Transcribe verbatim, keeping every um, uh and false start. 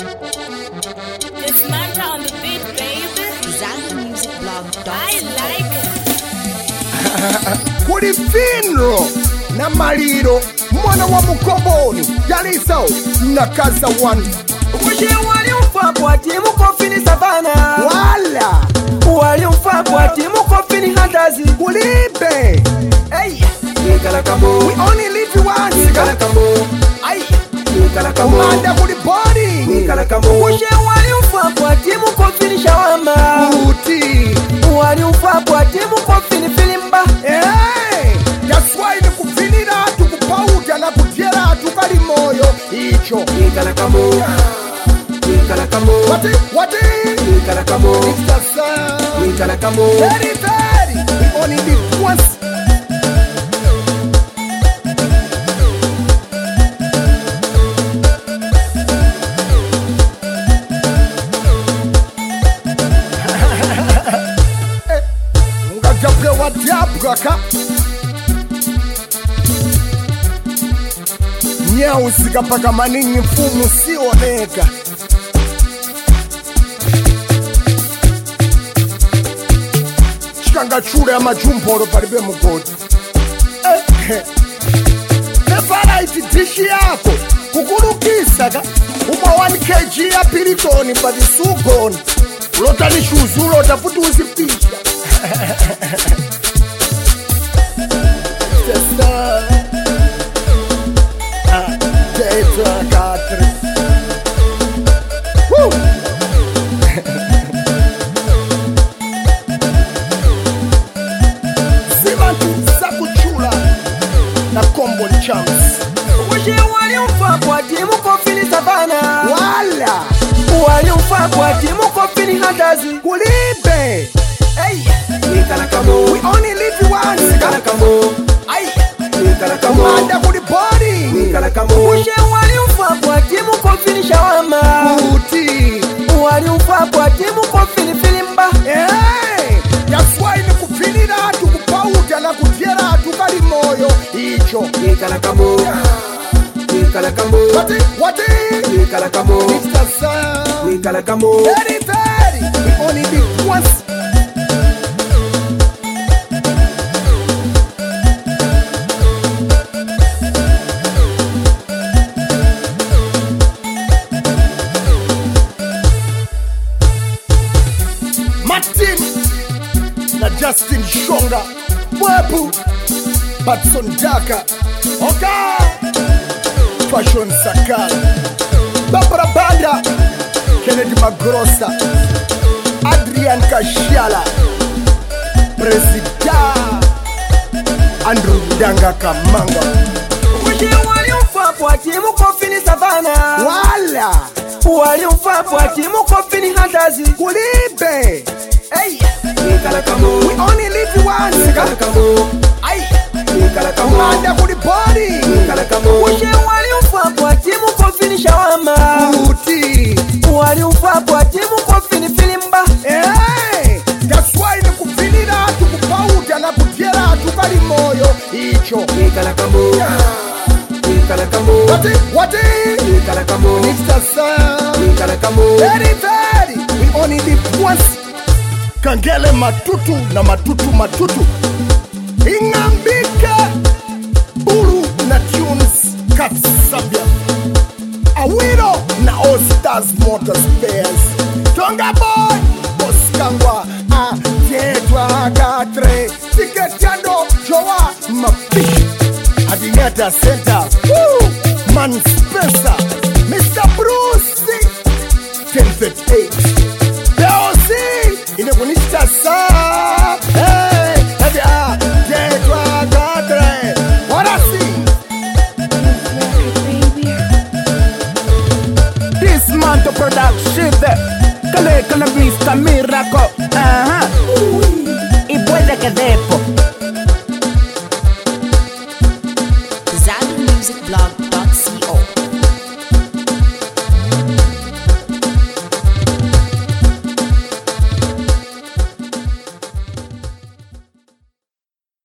It's Manta on the beat, baby. Zangu Music Blog. I like it. Kuli Finro na Maliro mwana wa Mukoboni Yaliso na Kaza One. Uje wali ufa kwa timu kofini savana. Wala Wali ufa kwa timu kofini handazi. Kulibe. Hey, nikala kambo. We only live once. Nikala kambo. Ay, Nikala kambo. Manda kuliponi. Nikala kambo. Uje wali ufa kwa timu kofini shawama. Uti. Wali ufa kwa timu kofini filimba. Hey, yaswai ni kufinira tukupauja na kutiera tukali moyo. Icho. Nikala kambo. Nikala kambo. Wati, wati. Nikala kambo. Nikala Nikala kambo. Very, very. We only live once. Watiabraka Nyausiga paka maninyi mfumu sioneka Chikanga chure ya majumboro palibe mugodi eh, Nefaraiti dishi yako kukurukisaga Uma one kilogram ya piritoni padi sugoni Ulota nishuzu ulota putu uzipisha Sister, ah, data katri. Woo! Simantu sakuchula na combo chance. Uje wali ufa kwa timu kofini savana. Wala Wali ufa kwa timu kofini handazi. kulibe. Hey, nikala kambo. We only live once. Nikala kambo. Ay, Nikala kambo. manda kuliponi. Nikala kambo. Uje wali ufa kwa timu kofini shawama. Uti. Wali ufa kwa timu kofini filimba. Hey, yaswai ni kufinira tukupauja na kutiera tukali moyo. Icho. Nikala kambo. Nikala kambo. Wati, wati. Nikala kambo. Nikala Nikala kambo. Very, very. We only live once. Martin na Justin Shonga Mwepu Batson Daka Oka Fashion Sakala Barbara Banda Kennedy Magrosa Adrian Kashiala Presida Andrew Danga Kamanga. Uje wali ufa kwa timu kofini savana. Wala Wali ufa kwa timu kofini handazi. Kulibe. Hey, nikala kambo. We only live once. Nikala kambo. Ay, Nikala kambo. manda kuliponi. Nikala kambo. Uje wali ufa kwa timu kofini shawama. Uti. Wali ufa kwa timu kofini filimba. Hey, yaswai ni kufinira tukupauja na kutiera tukali moyo. Icho. Nikala kambo. Nikala kambo. Wati, wati. Nikala kambo. Nikala Nikala kambo. Very, very. We only live once. Kangele matutu na matutu matutu. Ingambika Bulu na Tunes Katsabia. Awiro na All Stars Motor Spares. Tonga boy Boskangwa a Tietwa Katre Tiketiando Joa Mapishi Adinyata Center. Woo! Man Spencer Mister Bruce ten thirty-eight